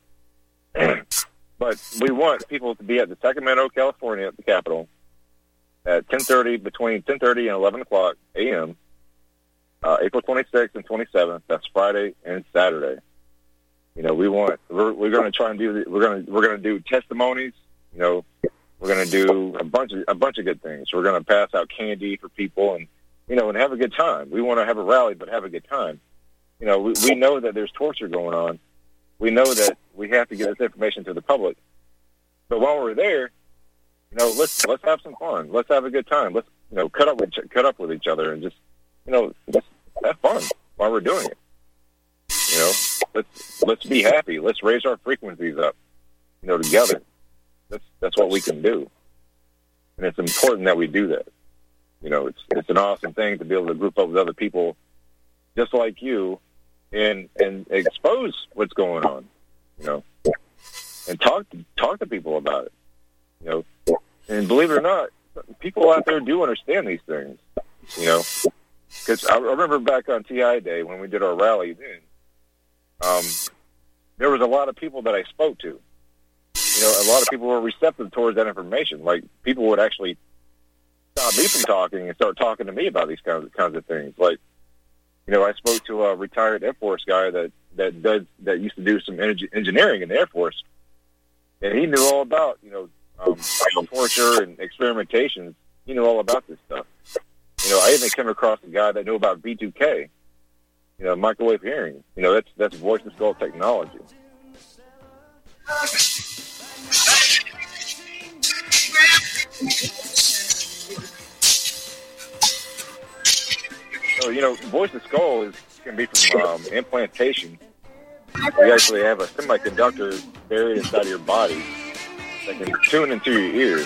But we want people to be at the Sacramento, California, at the Capitol at ten thirty, between ten thirty and eleven o'clock a.m., uh, April twenty-sixth and twenty-seventh. That's Friday and Saturday. You know, we want we're, we're going to try and do we're going to we're going to do testimonies. You know. We're going to do a bunch of a bunch of good things. We're going to pass out candy for people, and you know, and have a good time. We want to have a rally, but have a good time. You know, we, we know that there's torture going on. We know that we have to get this information to the public. But while we're there, you know, let's let's have some fun. Let's have a good time. Let's you know cut up with cut up with each other and just you know let's have fun while we're doing it. You know, let's let's be happy. Let's raise our frequencies up. You know, together. That's that's what we can do, and it's important that we do that. You know, it's it's an awesome thing to be able to group up with other people, just like you, and and expose what's going on. You know, and talk talk to people about it. You know, and believe it or not, people out there do understand these things. You know, because I remember back on T I Day when we did our rally then, um, there was a lot of people that I spoke to. You know, a lot of people were receptive towards that information. Like, people would actually stop me from talking and start talking to me about these kinds of, kinds of things. Like, you know, I spoke to a retired Air Force guy that, that does that used to do some engineering in the Air Force, and he knew all about, you know, um, torture and experimentations. He knew all about this stuff. You know, I even came across a guy that knew about B two K, you know, microwave hearing. You know, that's that's voice to skull technology. So, you know, voice of skull is can be from um, implantation. You actually have a semiconductor buried inside of your body that can tune into your ears.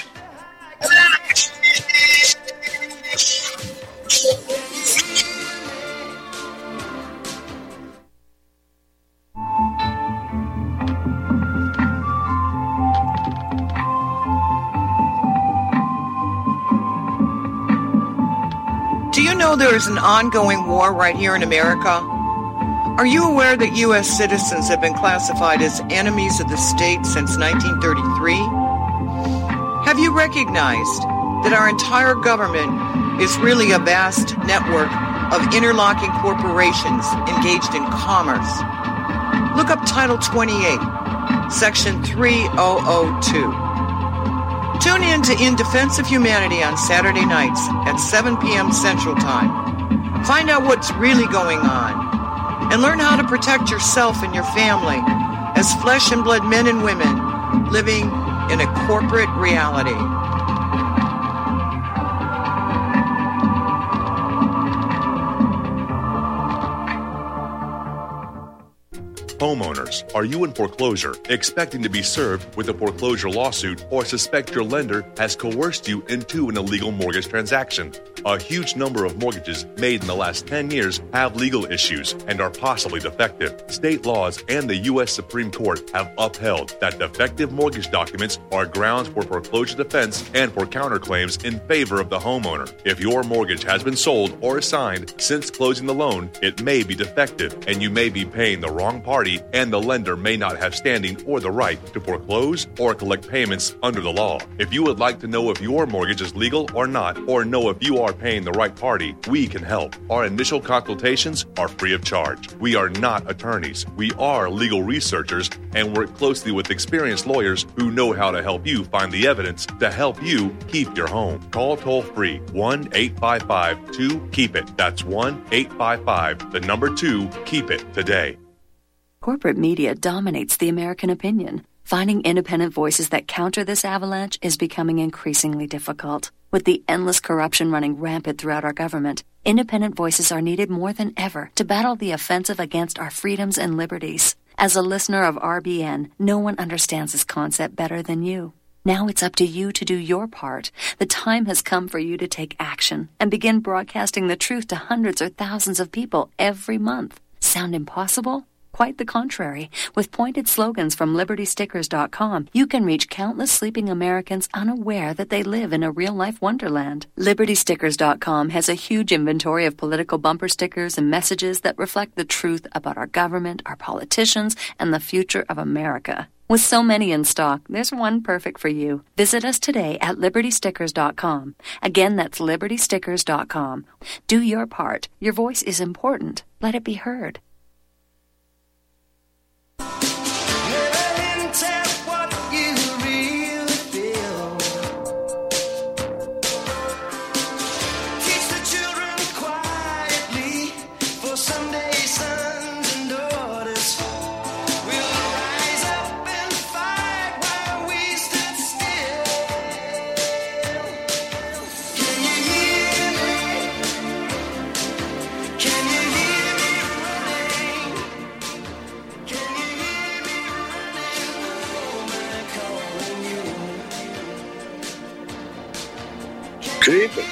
Do you know there is an ongoing war right here in America? Are you aware that U S citizens have been classified as enemies of the state since nineteen thirty-three? Have you recognized that our entire government is really a vast network of interlocking corporations engaged in commerce? Look up Title twenty-eight, Section three thousand two. Tune in to In Defense of Humanity on Saturday nights at seven p.m. Central Time. Find out what's really going on and learn how to protect yourself and your family as flesh and blood men and women living in a corporate reality. Homeowners, are you in foreclosure, expecting to be served with a foreclosure lawsuit, or suspect your lender has coerced you into an illegal mortgage transaction? A huge number of mortgages made in the last ten years have legal issues and are possibly defective. State laws and the U S Supreme Court have upheld that defective mortgage documents are grounds for foreclosure defense and for counterclaims in favor of the homeowner. If your mortgage has been sold or assigned since closing the loan, it may be defective and you may be paying the wrong party, and the lender may not have standing or the right to foreclose or collect payments under the law. If you would like to know if your mortgage is legal or not, or know if you are paying the right party, we can help. Our initial consultations are free of charge. We are not attorneys. We are legal researchers and work closely with experienced lawyers who know how to help you find the evidence to help you keep your home. Call toll-free one eight five five two keep it. That's one eight five five, the number two, keep it today. Corporate media dominates the American opinion. Finding independent voices that counter this avalanche is becoming increasingly difficult. With the endless corruption running rampant throughout our government, independent voices are needed more than ever to battle the offensive against our freedoms and liberties. As a listener of R B N, no one understands this concept better than you. Now it's up to you to do your part. The time has come for you to take action and begin broadcasting the truth to hundreds or thousands of people every month. Sound impossible? Quite the contrary. With pointed slogans from Liberty Stickers dot com, you can reach countless sleeping Americans unaware that they live in a real-life wonderland. Liberty Stickers dot com has a huge inventory of political bumper stickers and messages that reflect the truth about our government, our politicians, and the future of America. With so many in stock, there's one perfect for you. Visit us today at Liberty Stickers dot com. Again, that's Liberty Stickers dot com. Do your part. Your voice is important. Let it be heard. Good evening.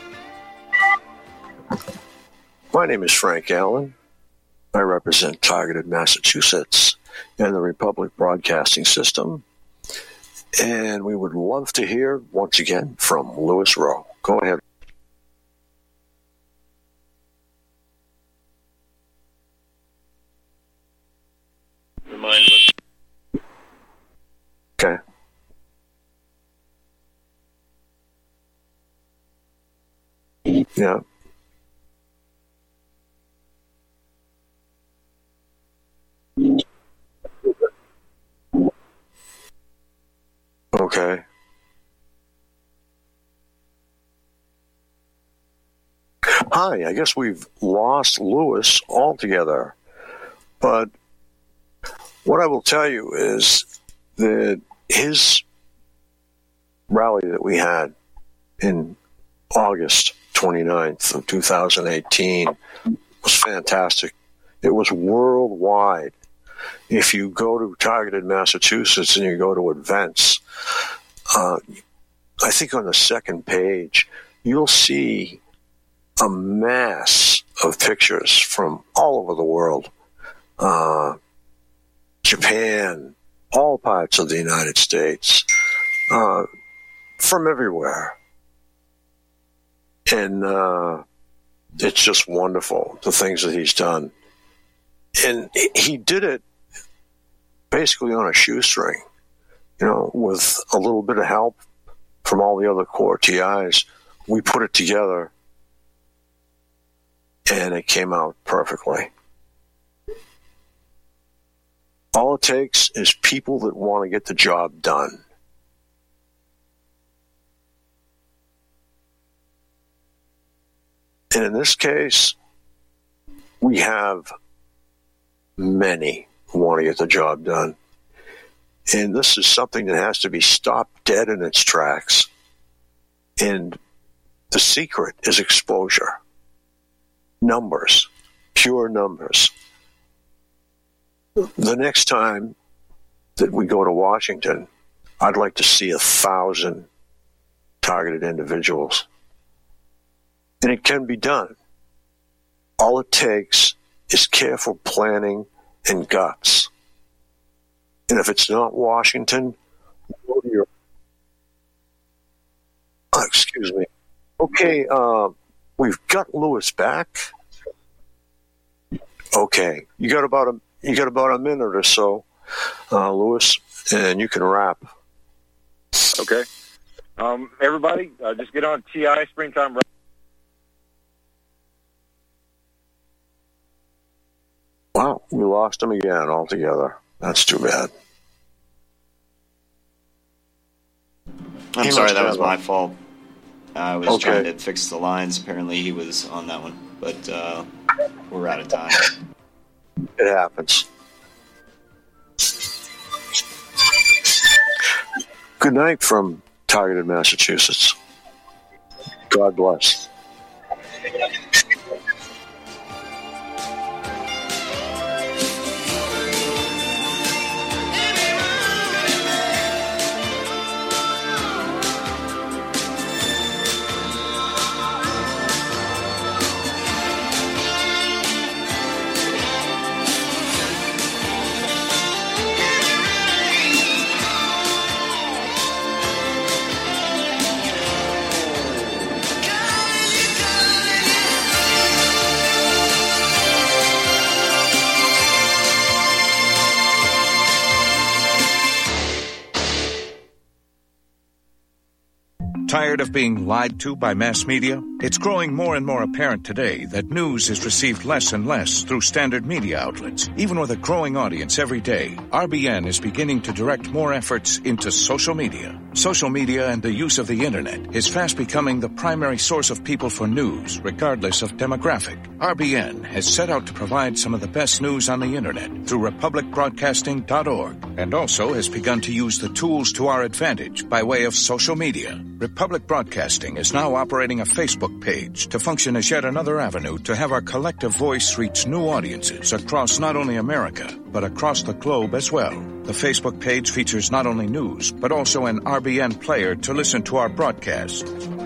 My name is Frank Allen. I represent Targeted Massachusetts and the Republic Broadcasting System. And we would love to hear, once again, from Louis Rowe. Go ahead. Remind us. Okay. Yeah. Okay. Hi, I guess we've lost Louis altogether. But what I will tell you is that his rally that we had in August twenty-ninth of two thousand eighteen. It was fantastic. It was worldwide. If you go to Targeted Massachusetts and you go to events, uh, I think on the second page, you'll see a mass of pictures from all over the world. Uh, Japan, all parts of the United States, uh, from everywhere. And uh, it's just wonderful, the things that he's done. And he did it basically on a shoestring, you know, with a little bit of help from all the other core T Is. We put it together, and it came out perfectly. All it takes is people that want to get the job done. And in this case, we have many who want to get the job done. And this is something that has to be stopped dead in its tracks. And the secret is exposure. Numbers. Pure numbers. The next time that we go to Washington, I'd like to see a thousand targeted individuals. And it can be done. All it takes is careful planning and guts. And if it's not Washington, go to your... Oh, excuse me. Okay, uh, we've got Lewis back. Okay, you got about a you got about a minute or so, uh, Lewis, and you can wrap. Okay. Um, everybody, uh, just get on T I Springtime. Wow, we lost him again altogether. That's too bad. I'm He sorry, must that was have my a- fault. I was Okay. trying to fix the lines. Apparently he was on that one, but uh, we're out of time. It happens. Good night from Targeted Massachusetts. God bless. Tired of being lied to by mass media? It's growing more and more apparent today that news is received less and less through standard media outlets. Even with a growing audience every day, R B N is beginning to direct more efforts into social media. Social media and the use of the internet is fast becoming the primary source of people for news, regardless of demographic. R B N has set out to provide some of the best news on the internet through republic broadcasting dot org, and also has begun to use the tools to our advantage by way of social media. Republic Broadcasting is now operating a Facebook page to function as yet another avenue to have our collective voice reach new audiences across not only America, but across the globe as well. The Facebook page features not only news, but also an R B N player to listen to our broadcast.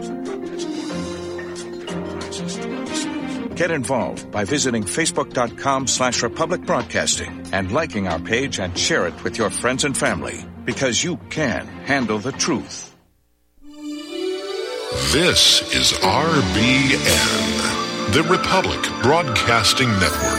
Get involved by visiting facebook.com slash Republic Broadcasting and liking our page and share it with your friends and family, because you can handle the truth. This is R B N, the Republic Broadcasting Network.